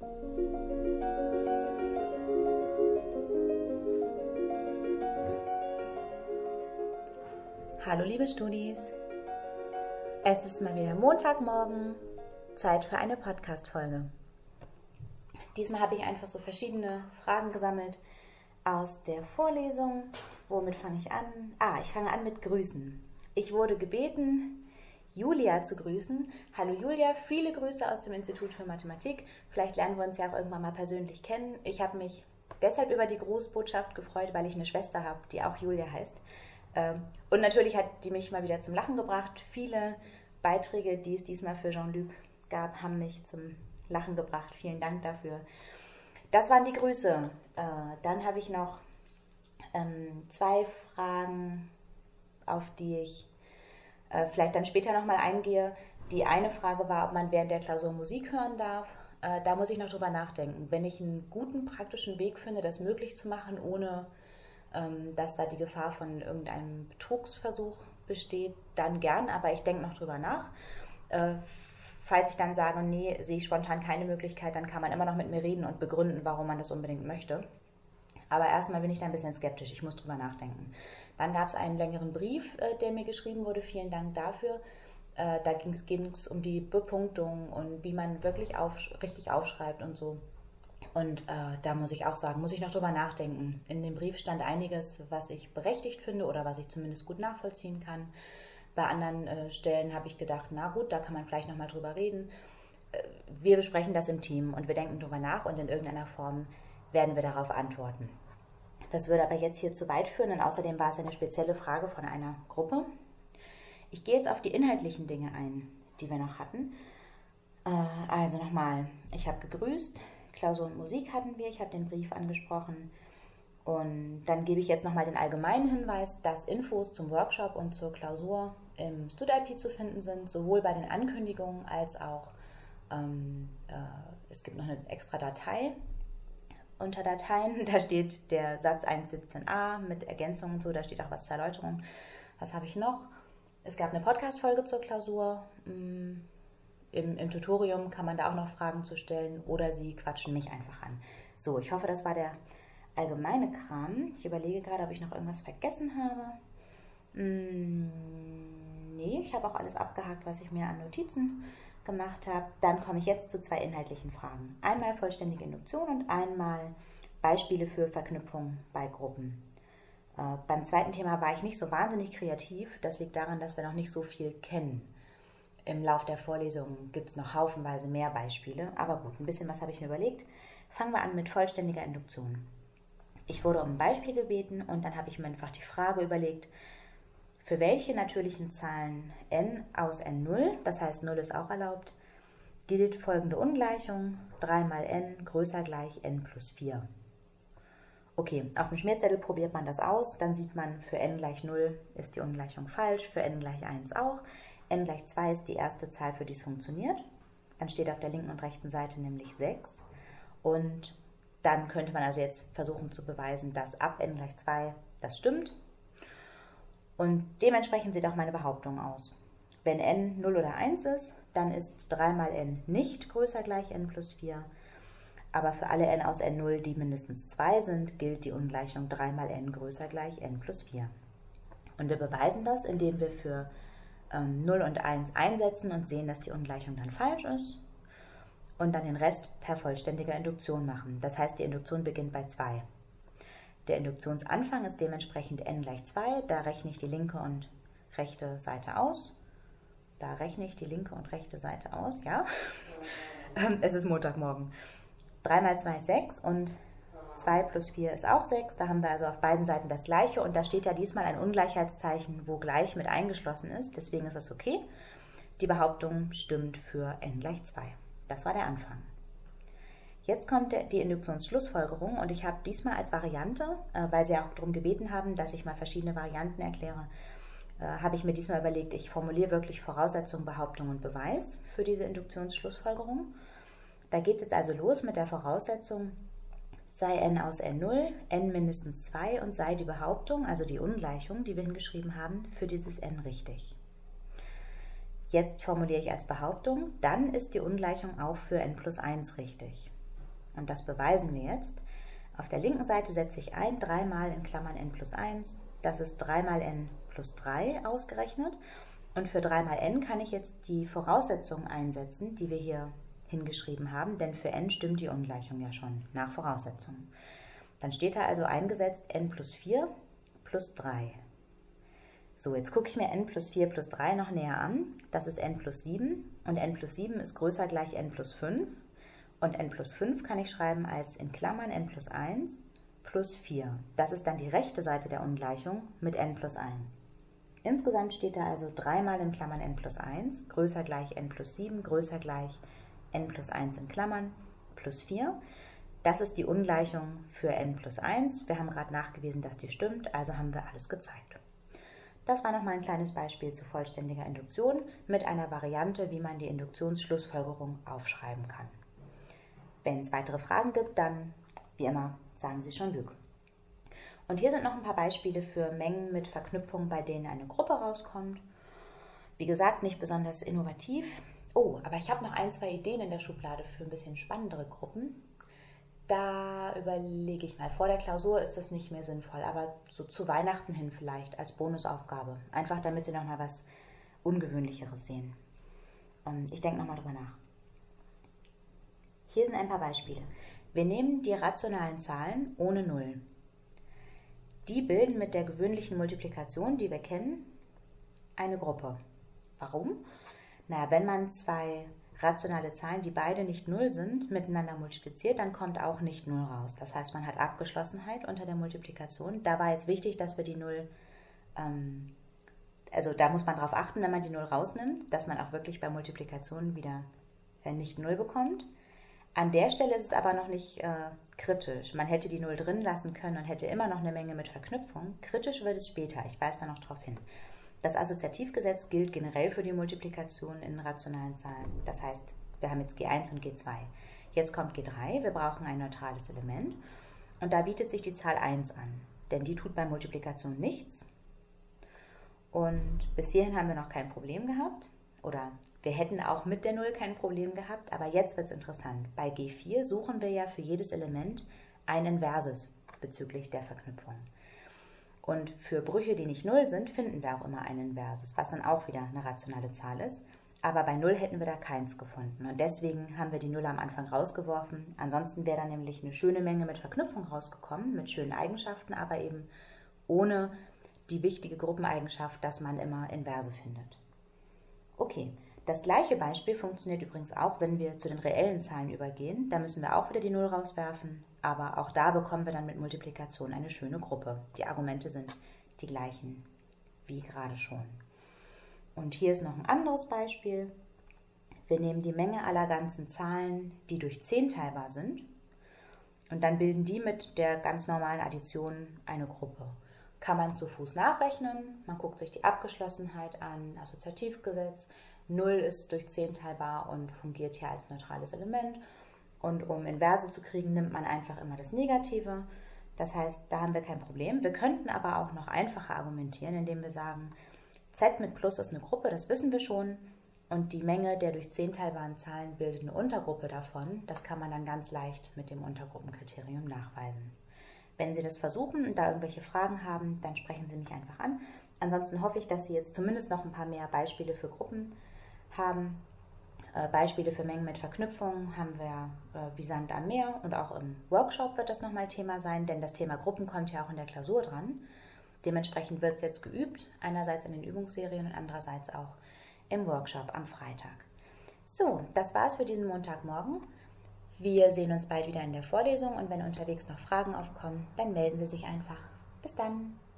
Hallo liebe Studis, es ist mal wieder Montagmorgen, Zeit für eine Podcast-Folge. Diesmal habe ich einfach so verschiedene Fragen gesammelt aus der Vorlesung. Womit fange ich an? Ich fange an mit Grüßen. Ich wurde gebeten, Julia zu grüßen. Hallo Julia, viele Grüße aus dem Institut für Mathematik. Vielleicht lernen wir uns ja auch irgendwann mal persönlich kennen. Ich habe mich deshalb über die Grußbotschaft gefreut, weil ich eine Schwester habe, die auch Julia heißt. Und natürlich hat die mich mal wieder zum Lachen gebracht. Viele Beiträge, die es diesmal für Jean-Luc gab, haben mich zum Lachen gebracht. Vielen Dank dafür. Das waren die Grüße. Dann habe ich noch 2 Fragen, auf die ich vielleicht dann später nochmal eingehe. Die eine Frage war, ob man während der Klausur Musik hören darf. Da muss ich noch drüber nachdenken. Wenn ich einen guten praktischen Weg finde, das möglich zu machen, ohne dass da die Gefahr von irgendeinem Betrugsversuch besteht, dann gern, aber ich denke noch drüber nach. Falls ich dann sage, nee, sehe ich spontan keine Möglichkeit, dann kann man immer noch mit mir reden und begründen, warum man das unbedingt möchte. Aber erstmal bin ich da ein bisschen skeptisch, ich muss drüber nachdenken. Dann gab es einen längeren Brief, der mir geschrieben wurde, vielen Dank dafür. Da ging es um die Bepunktung und wie man wirklich richtig aufschreibt und so. Und da muss ich auch sagen, muss ich noch drüber nachdenken. In dem Brief stand einiges, was ich berechtigt finde oder was ich zumindest gut nachvollziehen kann. Bei anderen Stellen habe ich gedacht, na gut, da kann man vielleicht nochmal drüber reden. Wir besprechen das im Team und wir denken drüber nach und in irgendeiner Form werden wir darauf antworten. Das würde aber jetzt hier zu weit führen und außerdem war es eine spezielle Frage von einer Gruppe. Ich gehe jetzt auf die inhaltlichen Dinge ein, die wir noch hatten. Also nochmal, ich habe gegrüßt. Klausur und Musik hatten wir, ich habe den Brief angesprochen und dann gebe ich jetzt nochmal den allgemeinen Hinweis, dass Infos zum Workshop und zur Klausur im StudIP zu finden sind, sowohl bei den Ankündigungen als auch, es gibt noch eine extra Datei. Unter Dateien, da steht der Satz 1.17a mit Ergänzungen und so, da steht auch was zur Erläuterung. Was habe ich noch? Es gab eine Podcast-Folge zur Klausur. Im Tutorium kann man da auch noch Fragen zu stellen oder Sie quatschen mich einfach an. So, ich hoffe, das war der allgemeine Kram. Ich überlege gerade, ob ich noch irgendwas vergessen habe. Nee, ich habe auch alles abgehakt, was ich mir an Notizen gemacht habe. Dann komme ich jetzt zu 2 inhaltlichen Fragen. Einmal vollständige Induktion und einmal Beispiele für Verknüpfung bei Gruppen. Beim zweiten Thema war ich nicht so wahnsinnig kreativ. Das liegt daran, dass wir noch nicht so viel kennen. Im Lauf der Vorlesung gibt es noch haufenweise mehr Beispiele, aber gut, ein bisschen was habe ich mir überlegt. Fangen wir an mit vollständiger Induktion. Ich wurde um ein Beispiel gebeten und dann habe ich mir einfach die Frage überlegt, für welche natürlichen Zahlen n aus n0, das heißt 0 ist auch erlaubt, gilt folgende Ungleichung, 3 mal n größer gleich n plus 4. Okay, auf dem Schmierzettel probiert man das aus, dann sieht man, für n gleich 0 ist die Ungleichung falsch, für n gleich 1 auch. n gleich 2 ist die erste Zahl, für die es funktioniert. Dann steht auf der linken und rechten Seite nämlich 6. Und dann könnte man also jetzt versuchen zu beweisen, dass ab n gleich 2 das stimmt. Und dementsprechend sieht auch meine Behauptung aus. Wenn n 0 oder 1 ist, dann ist 3 mal n nicht größer gleich n plus 4. Aber für alle n aus n0, die mindestens 2 sind, gilt die Ungleichung 3 mal n größer gleich n plus 4. Und wir beweisen das, indem wir für 0 und 1 einsetzen und sehen, dass die Ungleichung dann falsch ist und dann den Rest per vollständiger Induktion machen. Das heißt, die Induktion beginnt bei 2. Der Induktionsanfang ist dementsprechend n gleich 2, da rechne ich die linke und rechte Seite aus. Da rechne ich die linke und rechte Seite aus, ja. Es ist Montagmorgen. 3 mal 2 ist 6 und 2 plus 4 ist auch 6. Da haben wir also auf beiden Seiten das Gleiche und da steht ja diesmal ein Ungleichheitszeichen, wo gleich mit eingeschlossen ist. Deswegen ist das okay. Die Behauptung stimmt für n gleich 2. Das war der Anfang. Jetzt kommt die Induktionsschlussfolgerung und ich habe diesmal als Variante, weil Sie auch darum gebeten haben, dass ich mal verschiedene Varianten erkläre, habe ich mir diesmal überlegt, ich formuliere wirklich Voraussetzung, Behauptung und Beweis für diese Induktionsschlussfolgerung. Da geht es jetzt also los mit der Voraussetzung, sei n aus n0, n mindestens 2 und sei die Behauptung, also die Ungleichung, die wir hingeschrieben haben, für dieses n richtig. Jetzt formuliere ich als Behauptung, dann ist die Ungleichung auch für n plus 1 richtig. Und das beweisen wir jetzt. Auf der linken Seite setze ich ein 3 mal in Klammern n plus 1. Das ist 3 mal n plus 3 ausgerechnet. Und für 3 mal n kann ich jetzt die Voraussetzungen einsetzen, die wir hier hingeschrieben haben, denn für n stimmt die Ungleichung ja schon nach Voraussetzungen. Dann steht da also eingesetzt n plus 4 plus 3. So, jetzt gucke ich mir n plus 4 plus 3 noch näher an. Das ist n plus 7 und n plus 7 ist größer gleich n plus 5. Und n plus 5 kann ich schreiben als in Klammern n plus 1 plus 4. Das ist dann die rechte Seite der Ungleichung mit n plus 1. Insgesamt steht da also 3 mal in Klammern n plus 1, größer gleich n plus 7, größer gleich n plus 1 in Klammern plus 4. Das ist die Ungleichung für n plus 1. Wir haben gerade nachgewiesen, dass die stimmt, also haben wir alles gezeigt. Das war nochmal ein kleines Beispiel zu vollständiger Induktion mit einer Variante, wie man die Induktionsschlussfolgerung aufschreiben kann. Wenn es weitere Fragen gibt, dann, wie immer, sagen Sie schon Glück. Und hier sind noch ein paar Beispiele für Mengen mit Verknüpfungen, bei denen eine Gruppe rauskommt. Wie gesagt, nicht besonders innovativ. Oh, aber ich habe noch ein, zwei Ideen in der Schublade für ein bisschen spannendere Gruppen. Da überlege ich mal, vor der Klausur ist das nicht mehr sinnvoll, aber so zu Weihnachten hin vielleicht als Bonusaufgabe. Einfach damit Sie nochmal was Ungewöhnlicheres sehen. Und ich denke nochmal drüber nach. Hier sind ein paar Beispiele. Wir nehmen die rationalen Zahlen ohne Null. Die bilden mit der gewöhnlichen Multiplikation, die wir kennen, eine Gruppe. Warum? Na, wenn man zwei rationale Zahlen, die beide nicht Null sind, miteinander multipliziert, dann kommt auch nicht Null raus. Das heißt, man hat Abgeschlossenheit unter der Multiplikation. Da war jetzt wichtig, dass wir die Null, also da muss man darauf achten, wenn man die Null rausnimmt, dass man auch wirklich bei Multiplikationen wieder nicht Null bekommt. An der Stelle ist es aber noch nicht kritisch. Man hätte die Null drin lassen können und hätte immer noch eine Menge mit Verknüpfung. Kritisch wird es später, ich weise da noch drauf hin. Das Assoziativgesetz gilt generell für die Multiplikation in rationalen Zahlen. Das heißt, wir haben jetzt G1 und G2. Jetzt kommt G3, wir brauchen ein neutrales Element. Und da bietet sich die Zahl 1 an, denn die tut bei Multiplikation nichts. Und bis hierhin haben wir noch kein Problem gehabt. Oder wir hätten auch mit der 0 kein Problem gehabt, aber jetzt wird es interessant. Bei G4 suchen wir ja für jedes Element ein Inverses bezüglich der Verknüpfung. Und für Brüche, die nicht 0 sind, finden wir auch immer ein Inverses, was dann auch wieder eine rationale Zahl ist. Aber bei 0 hätten wir da keins gefunden. Und deswegen haben wir die 0 am Anfang rausgeworfen. Ansonsten wäre da nämlich eine schöne Menge mit Verknüpfung rausgekommen, mit schönen Eigenschaften, aber eben ohne die wichtige Gruppeneigenschaft, dass man immer Inverse findet. Okay, das gleiche Beispiel funktioniert übrigens auch, wenn wir zu den reellen Zahlen übergehen. Da müssen wir auch wieder die 0 rauswerfen, aber auch da bekommen wir dann mit Multiplikation eine schöne Gruppe. Die Argumente sind die gleichen wie gerade schon. Und hier ist noch ein anderes Beispiel. Wir nehmen die Menge aller ganzen Zahlen, die durch 10 teilbar sind, und dann bilden die mit der ganz normalen Addition eine Gruppe. Kann man zu Fuß nachrechnen, man guckt sich die Abgeschlossenheit an, Assoziativgesetz, 0 ist durch 10 teilbar und fungiert hier als neutrales Element. Und um Inverse zu kriegen, nimmt man einfach immer das Negative. Das heißt, da haben wir kein Problem. Wir könnten aber auch noch einfacher argumentieren, indem wir sagen, Z mit Plus ist eine Gruppe, das wissen wir schon. Und die Menge der durch 10 teilbaren Zahlen bildet eine Untergruppe davon. Das kann man dann ganz leicht mit dem Untergruppenkriterium nachweisen. Wenn Sie das versuchen und da irgendwelche Fragen haben, dann sprechen Sie mich einfach an. Ansonsten hoffe ich, dass Sie jetzt zumindest noch ein paar mehr Beispiele für Gruppen haben. Beispiele für Mengen mit Verknüpfungen haben wir wie Sand am Meer und auch im Workshop wird das nochmal Thema sein, denn das Thema Gruppen kommt ja auch in der Klausur dran. Dementsprechend wird es jetzt geübt, einerseits in den Übungsserien und andererseits auch im Workshop am Freitag. So, das war's für diesen Montagmorgen. Wir sehen uns bald wieder in der Vorlesung und wenn unterwegs noch Fragen aufkommen, dann melden Sie sich einfach. Bis dann!